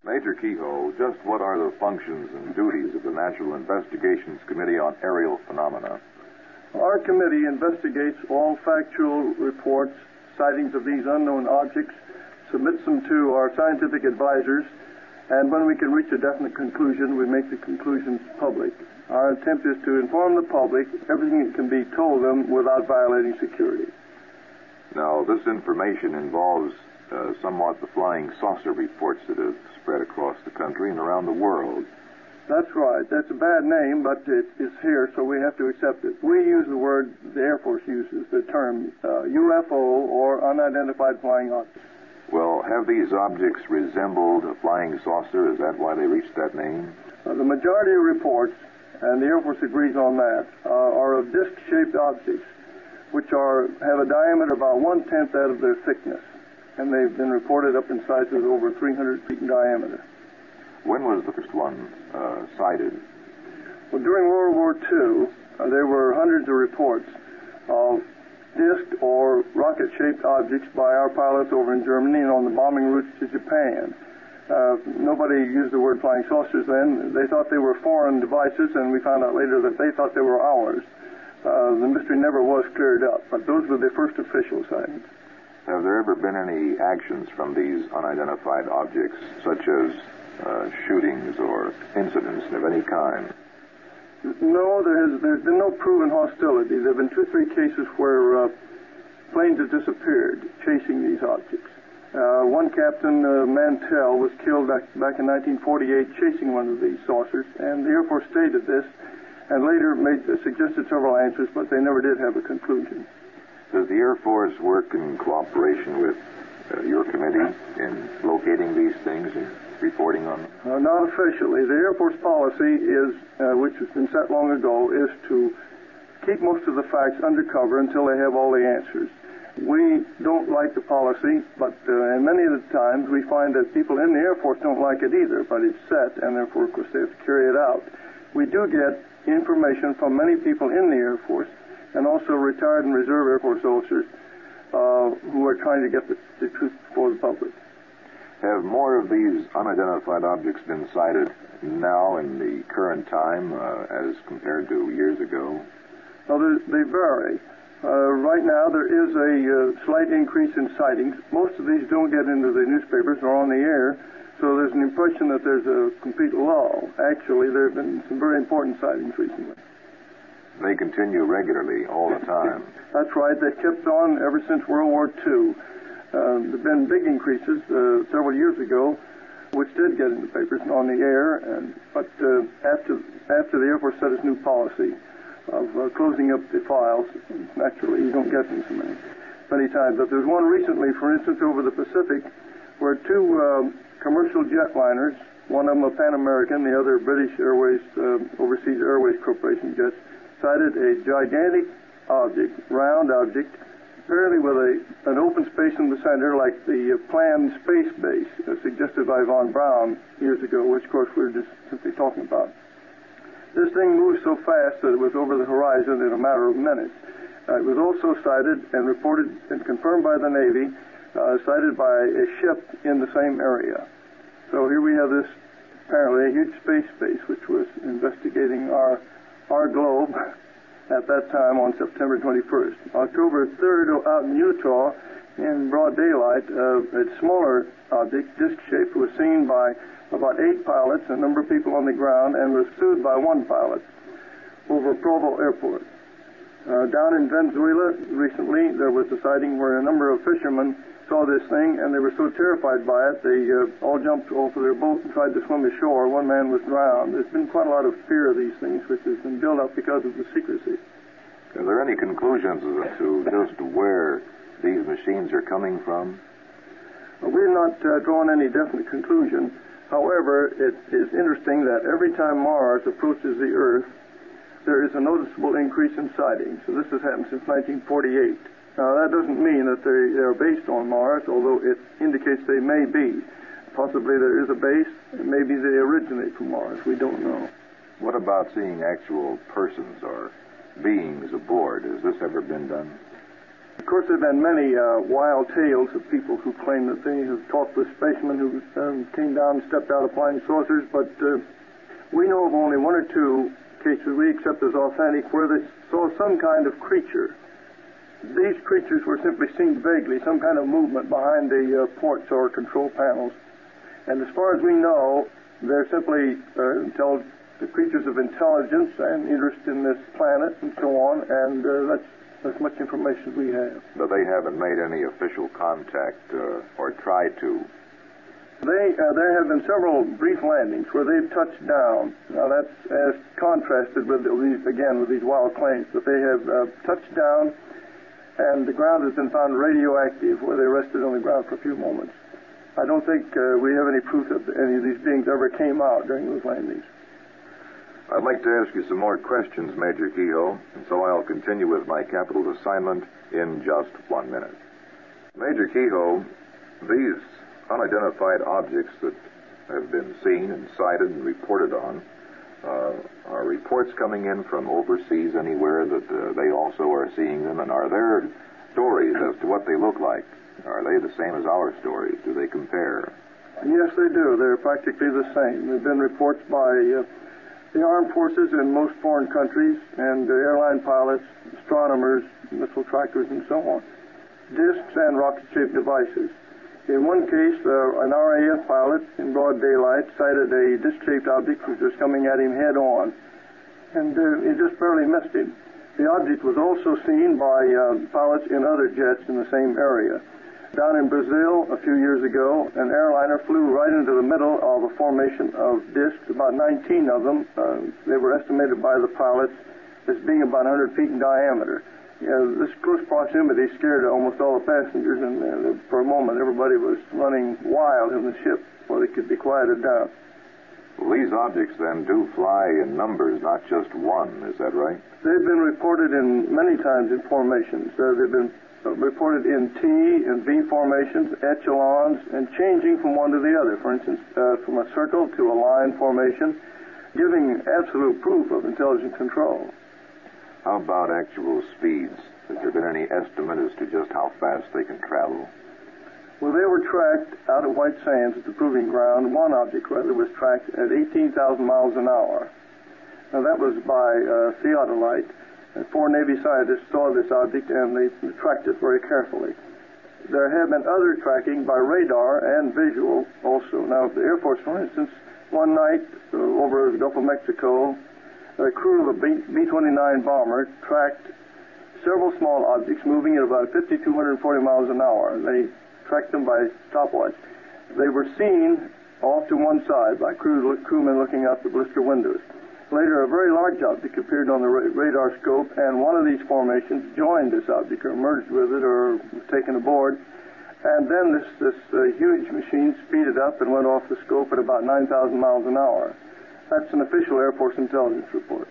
Major Kehoe, just what are the functions and duties of the National Investigations Committee on Aerial Phenomena? Our committee investigates all factual reports, sightings of these unknown objects, submits them to our scientific advisors, and when we can reach a definite conclusion, we make the conclusions public. Our attempt is to inform the public everything that can be told them without violating security. Now, this information involves somewhat the flying saucer reports that have spread across the country and around the world. That's right. That's a bad name, but it is here, so we have to accept it. We use the word, the Air Force uses the term UFO, or unidentified flying object. Well, have these objects resembled a flying saucer? Is that why they reached that name? The majority of reports, and the Air Force agrees on that, are of disc-shaped objects, which have a diameter about 1/10 that of their thickness, and they've been reported up in sizes over 300 feet in diameter. When was the first one sighted? Well, during World War II, there were hundreds of reports of disc or rocket-shaped objects by our pilots over in Germany and on the bombing routes to Japan. Nobody used the word flying saucers then. They thought they were foreign devices, and we found out later that they thought they were ours. The mystery never was cleared up, but those were the first official sightings. Have there ever been any actions from these unidentified objects, such as shootings or incidents of any kind? No, there's been no proven hostility. There have been 2 or 3 cases where planes have disappeared chasing these objects. One Captain Mantell was killed back in 1948 chasing one of these saucers, and the Air Force stated this and later suggested several answers, but they never did have a conclusion. Does the Air Force work in cooperation with your committee in locating these things and reporting on them? Not officially. The Air Force policy is, which has been set long ago, is to keep most of the facts undercover until they have all the answers. We don't like the policy, but and many of the times we find that people in the Air Force don't like it either, but it's set, and therefore, of course, they have to carry it out. We do get information from many people in the Air Force, and also retired and reserve Air Force officers who are trying to get the truth before the public. Have more of these unidentified objects been sighted now in the current time as compared to years ago? Well, they vary. Right now there is a slight increase in sightings. Most of these don't get into the newspapers or on the air, so there's an impression that there's a complete lull. Actually, there have been some very important sightings recently. They continue regularly all the time. That's right. They've kept on ever since World War II. There have been big increases several years ago, which did get in the papers and on the air. But after the Air Force set its new policy of closing up the files, naturally you don't get them so many times. But there's one recently, for instance, over the Pacific, where 2 commercial jetliners, one of them a Pan American, the other British Airways, Overseas Airways Corporation jets, sighted a gigantic object, round object, apparently with an open space in the center like the planned space base suggested by Von Braun years ago, which of course we were just simply talking about. This thing moved so fast that it was over the horizon in a matter of minutes. It was also sighted and reported and confirmed by the Navy, sighted by a ship in the same area. So here we have this apparently a huge space base which was investigating our globe at that time on September 21st. October 3rd, out in Utah, in broad daylight, a smaller object, disc-shaped, was seen by about 8 pilots, a number of people on the ground, and was sued by 1 pilot over Provo Airport. Down in Venezuela recently, there was a sighting where a number of fishermen saw this thing, and they were so terrified by it, they all jumped off of their boat and tried to swim ashore. 1 man was drowned. There's been quite a lot of fear of these things, which has been built up because of the secrecy. Are there any conclusions as to just where these machines are coming from? We've not drawn any definite conclusion. However, it is interesting that every time Mars approaches the Earth, there is a noticeable increase in sightings. So this has happened since 1948. Now, that doesn't mean that they are based on Mars, although it indicates they may be. Possibly there is a base, and maybe they originate from Mars. We don't know. What about seeing actual persons or beings aboard? Has this ever been done? course, there have been many wild tales of people who claim that they have talked with spacemen who came down and stepped out of flying saucers, but we know of only one or two cases we accept as authentic where they saw some kind of creature. These creatures were simply seen vaguely, some kind of movement behind the ports or control panels. And as far as we know, they're simply the creatures of intelligence and interest in this planet and so on, and that's as much information as we have. But they haven't made any official contact or tried to. There have been several brief landings where they've touched down. Now that's as contrasted with these wild claims, that they have touched down and the ground has been found radioactive where they rested on the ground for a few moments. I don't think we have any proof that any of these beings ever came out during those landings. I'd like to ask you some more questions, Major Kehoe, and so I'll continue with my capital assignment in just 1 minute. Major Kehoe, these unidentified objects that have been seen and sighted and reported on, are reports coming in from overseas anywhere that they also are seeing them, and are there stories as to what they look like? Are they the same as our stories? Do they compare? Yes, they do. They're practically the same. There have been reports by the armed forces in most foreign countries, and airline pilots, astronomers, missile trackers, and so on. Discs and rocket-shaped devices. In one case, an RAF pilot in broad daylight sighted a disc-shaped object which was coming at him head-on, and it just barely missed him. The object was also seen by pilots in other jets in the same area. Down in Brazil a few years ago, an airliner flew right into the middle of a formation of discs, about 19 of them. They were estimated by the pilots as being about 100 feet in diameter. This close proximity scared almost all the passengers, and for a moment everybody was running wild in the ship before they could be quieted down. Well, these objects then do fly in numbers, not just one, is that right? They've been reported in many times in formations. They've been reported in T and V formations, echelons, and changing from one to the other. For instance, from a circle to a line formation, giving absolute proof of intelligent control. How about actual speeds? Has there been any estimate as to just how fast they can travel? Well, they were tracked out of White Sands at the proving ground. One object, rather, was tracked at 18,000 miles an hour. Now, that was by theodolite. And 4 Navy scientists saw this object, and they tracked it very carefully. There have been other tracking by radar and visual also. Now, the Air Force, for instance, one night over the Gulf of Mexico, the crew of a B-29 bomber tracked several small objects moving at about 5,240 miles an hour. They tracked them by stopwatch. They were seen off to one side by crewmen looking out the blister windows. Later, a very large object appeared on the radar scope, and one of these formations joined this object, or merged with it, or was taken aboard. And then this huge machine speeded up and went off the scope at about 9,000 miles an hour. That's an official Air Force intelligence report.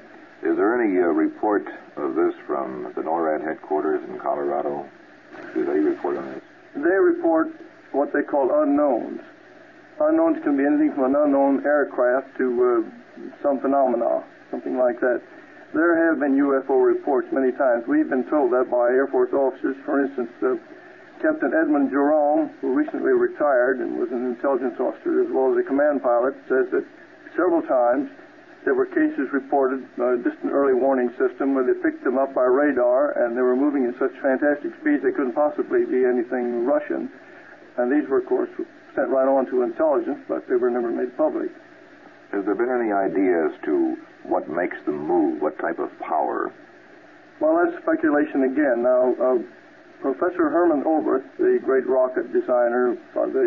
Is there any report of this from the NORAD headquarters in Colorado? Do they report on this? They report what they call unknowns. Unknowns can be anything from an unknown aircraft to some phenomena, something like that. There have been UFO reports many times. We've been told that by Air Force officers. For instance, Captain Edmund Jerome, who recently retired and was an intelligence officer as well as a command pilot, says that several times there were cases reported, just an early warning system, where they picked them up by radar, and they were moving at such fantastic speeds they couldn't possibly be anything Russian. And these were, of course, sent right on to intelligence, but they were never made public. Has there been any idea as to what makes them move, what type of power? Well, that's speculation again. Now, Professor Herman Oberth, the great rocket designer,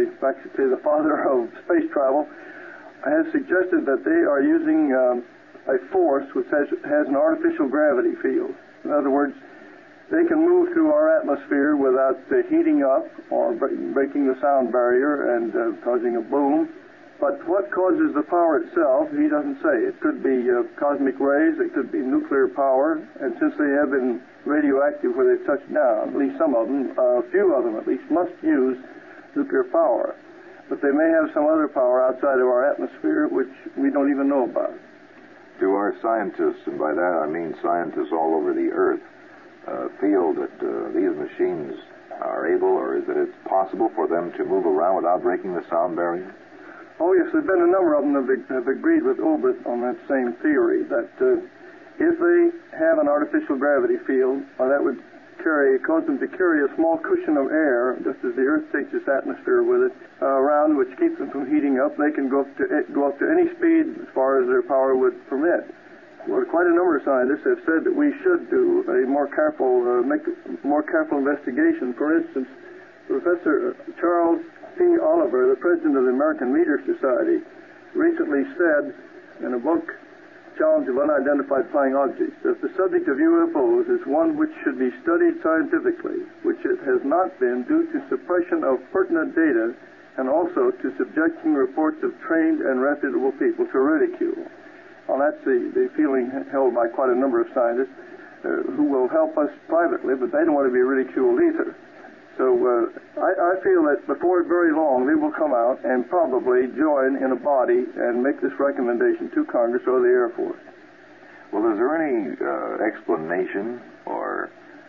the father of space travel, has suggested that they are using a force which has an artificial gravity field. In other words, they can move through our atmosphere without heating up or breaking the sound barrier and causing a boom. But what causes the power itself, he doesn't say. It could be cosmic rays, it could be nuclear power, and since they have been radioactive where they've touched down, at least some of them, a few of them at least, must use nuclear power. But they may have some other power outside of our atmosphere which we don't even know about. Do our scientists, and by that I mean scientists all over the Earth, feel that these machines are able, or is that it's possible for them to move around without breaking the sound barrier? Oh, yes, there have been a number of them that have agreed with Olbrich on that same theory, that if they have an artificial gravity field, that would cause them to carry a small cushion of air, just as the Earth takes its atmosphere with it, around, which keeps them from heating up. They can go up to any speed as far as their power would permit. Well, quite a number of scientists have said that we should do a more careful, make more careful investigation. For instance, Professor Charles P. Oliver, the president of the American Meteor Society, recently said in a book, Challenge of Unidentified Flying Objects, that the subject of UFOs is one which should be studied scientifically, which it has not been due to suppression of pertinent data and also to subjecting reports of trained and reputable people to ridicule. Well, that's the feeling held by quite a number of scientists who will help us privately, but they don't want to be ridiculed either. So I feel that before very long they will come out and probably join in a body and make this recommendation to Congress or the Air Force. Well, is there any explanation or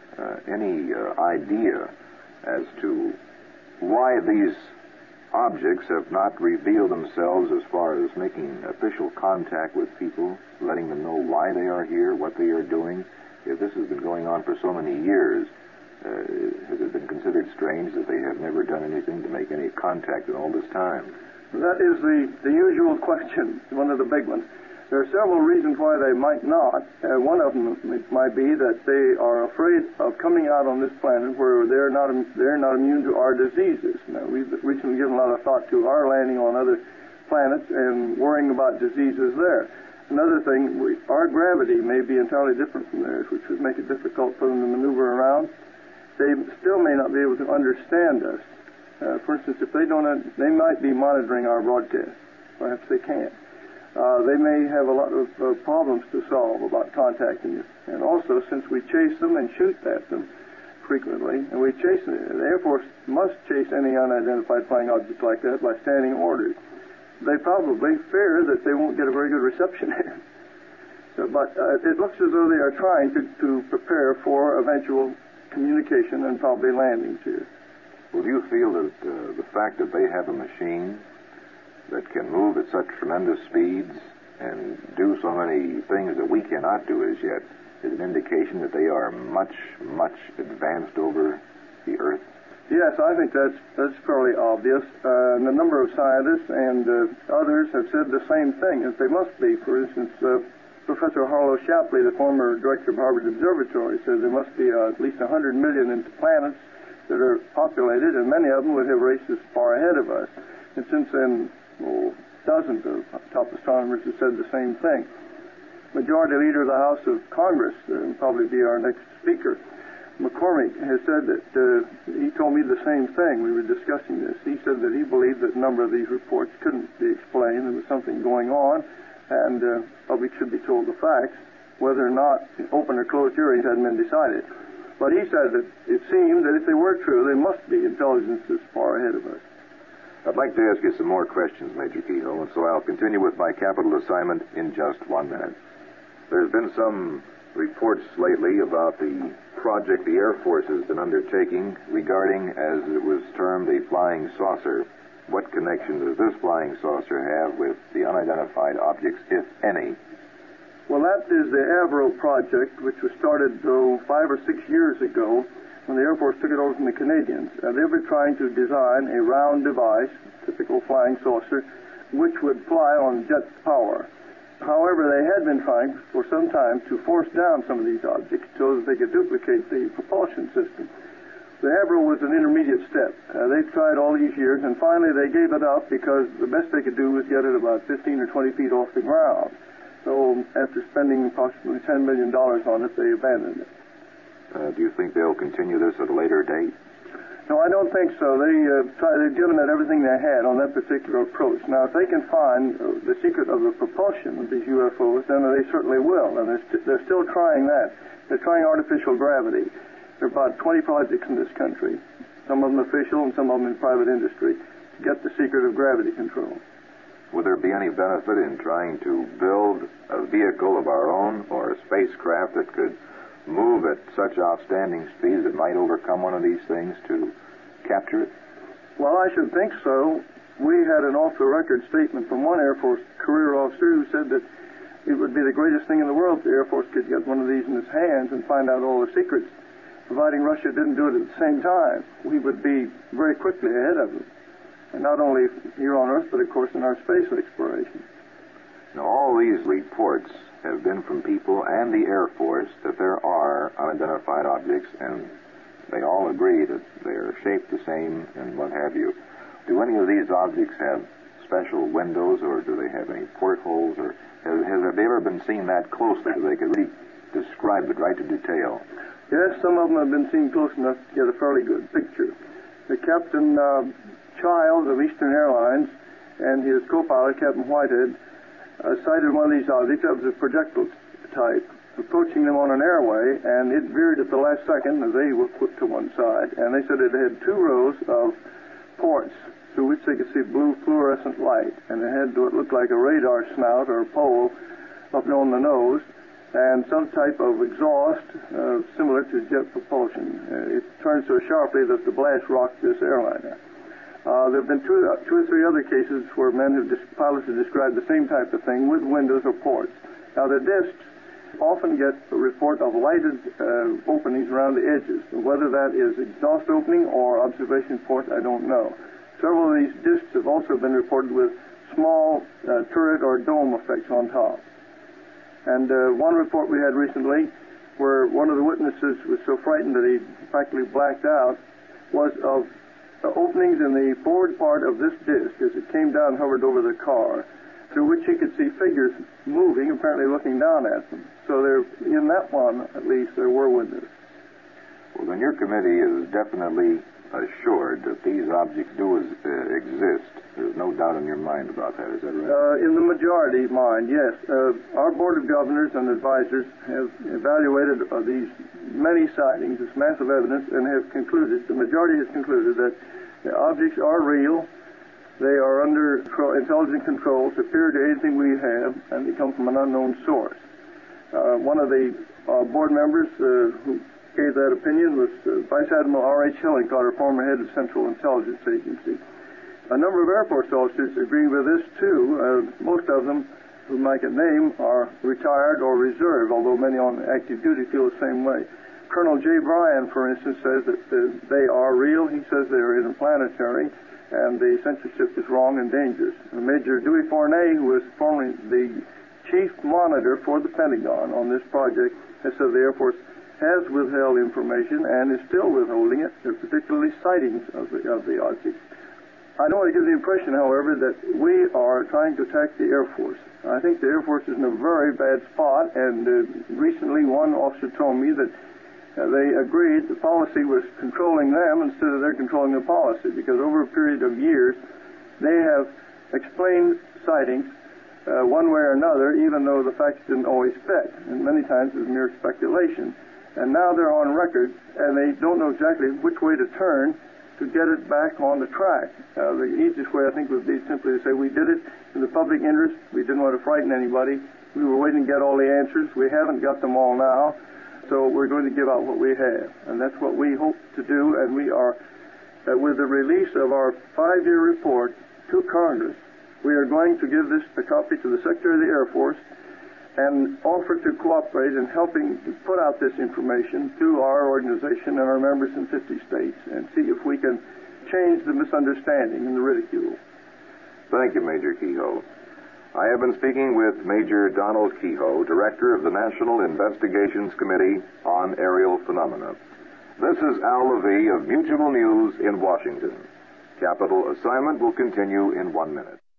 any idea as to why these objects have not revealed themselves as far as making official contact with people, letting them know why they are here, what they are doing? If this has been going on for so many years, has it been considered strange that they have never done anything to make any contact in all this time? That is the usual question, one of the big ones. There are several reasons why they might not. One of them might be that they are afraid of coming out on this planet where they're not immune to our diseases. Now, we've recently given a lot of thought to our landing on other planets and worrying about diseases there. Another thing, our gravity may be entirely different from theirs, which would make it difficult for them to maneuver around. They still may not be able to understand us. For instance, if they might be monitoring our broadcast. Perhaps they can't. They may have a lot of problems to solve about contacting us. And also, since we chase them and shoot at them frequently, and we chase them, the Air Force must chase any unidentified flying object like that by standing orders. They probably fear that they won't get a very good reception here. But it looks as though they are trying to prepare for eventual communication and probably landings here. Well, do you feel that the fact that they have a machine that can move at such tremendous speeds and do so many things that we cannot do as yet is an indication that they are much, much advanced over the Earth? Yes, I think that's fairly obvious. And a number of scientists and others have said the same thing, as they must be. For instance, Professor Harlow Shapley, the former director of Harvard Observatory, says there must be at least 100 million planets that are populated, and many of them would have races far ahead of us. And since then, dozens of top astronomers have said the same thing. Majority Leader of the House of Congress, will probably be our next speaker, McCormick, has said that he told me the same thing. We were discussing this. He said that he believed that a number of these reports couldn't be explained. There was something going on, and public should be told the facts. Whether or not open or closed hearings hadn't been decided. But he said that it seemed that if they were true, they must be intelligences far ahead of us. I'd like to ask you some more questions, Major Kehoe, and so I'll continue with my capital assignment in just 1 minute. There's been some reports lately about the project the Air Force has been undertaking regarding, as it was termed, a flying saucer. What connection does this flying saucer have with the unidentified objects, if any? Well, that is the Avro project, which was started 5 or 6 years ago when the Air Force took it over from the Canadians. They were trying to design a round device, typical flying saucer, which would fly on jet power. However, they had been trying for some time to force down some of these objects so that they could duplicate the propulsion system. The Avro was an intermediate step. They tried all these years, and finally they gave it up because the best they could do was get it about 15 or 20 feet off the ground. So after spending approximately $10 million on it, they abandoned it. Do you think they'll continue this at a later date? No, I don't think so. They've given it everything they had on that particular approach. Now, if they can find the secret of the propulsion of these UFOs, then they certainly will. And they're still trying that. They're trying artificial gravity. There are about 20 projects in this country, some of them official and some of them in private industry, to get the secret of gravity control. Would there be any benefit in trying to build a vehicle of our own or a spacecraft that could move at such outstanding speeds it might overcome one of these things to capture it? Well, I should think so. We had an off-the-record statement from one Air Force career officer who said that it would be the greatest thing in the world if the Air Force could get one of these in its hands and find out all the secrets. Providing Russia didn't do it at the same time, we would be very quickly ahead of them. And not only here on Earth, but of course in our space exploration. Now, all these reports have been from people and the Air Force that there are unidentified objects, and they all agree that they're shaped the same and what have you. Do any of these objects have special windows, or do they have any portholes, or have they ever been seen that closely that they could really describe it right to detail? Yes, some of them have been seen close enough to get a fairly good picture. The Captain Child of Eastern Airlines and his co-pilot, Captain Whitehead, sighted one of these objects that was a projectile type, approaching them on an airway, and it veered at the last second as they were put to one side. And they said it had 2 rows of ports through which they could see blue fluorescent light, and it had what looked like a radar snout or a pole up on the nose, and some type of exhaust similar to jet propulsion. It turned so sharply that the blast rocked this airliner. There have been two or three other cases where pilots have described the same type of thing with windows or ports. Now, the discs often get a report of lighted openings around the edges. Whether that is exhaust opening or observation port, I don't know. Several of these discs have also been reported with small turret or dome effects on top. And one report we had recently, where one of the witnesses was so frightened that he practically blacked out, was of openings in the forward part of this disc as it came down and hovered over the car, through which he could see figures moving, apparently looking down at them. So there, in that one, at least, there were windows. Well, then your committee is definitely assured that these objects do exist. There's no doubt in your mind about that, is that right? In the majority mind, yes. Our Board of Governors and Advisors have evaluated these many sightings, this massive evidence, and have concluded, the majority has concluded that the objects are real, they are under intelligent control, superior to anything we have, and they come from an unknown source. One of the board members who gave that opinion was Vice Admiral R.H. Hillenkotter, former head of Central Intelligence Agency. A number of Air Force officers agree with this, too. Most of them, whom I can name, are retired or reserve, although many on active duty feel the same way. Colonel J. Bryan, for instance, says that they are real. He says they are interplanetary, and the censorship is wrong and dangerous. Major Dewey Fournay, who was formerly the chief monitor for the Pentagon on this project, has said the Air Force has withheld information and is still withholding it, particularly sightings of the objects. I don't want to give the impression, however, that we are trying to attack the Air Force. I think the Air Force is in a very bad spot, and recently one officer told me that they agreed the policy was controlling them instead of their controlling the policy, because over a period of years, they have explained sightings one way or another, even though the facts didn't always fit, and many times it was mere speculation. And now they're on record, and they don't know exactly which way to turn to get it back on the track. The easiest way, I think, would be simply to say we did it in the public interest. We didn't want to frighten anybody. We were waiting to get all the answers. We haven't got them all now, so we're going to give out what we have. And that's what we hope to do, and we are, with the release of our 5-year report to Congress, we are going to give this a copy to the Secretary of the Air Force and offer to cooperate in helping to put out this information to our organization and our members in 50 states and see if we can change the misunderstanding and the ridicule. Thank you, Major Kehoe. I have been speaking with Major Donald Kehoe, Director of the National Investigations Committee on Aerial Phenomena. This is Al Levy of Mutual News in Washington. Capital Assignment will continue in 1 minute.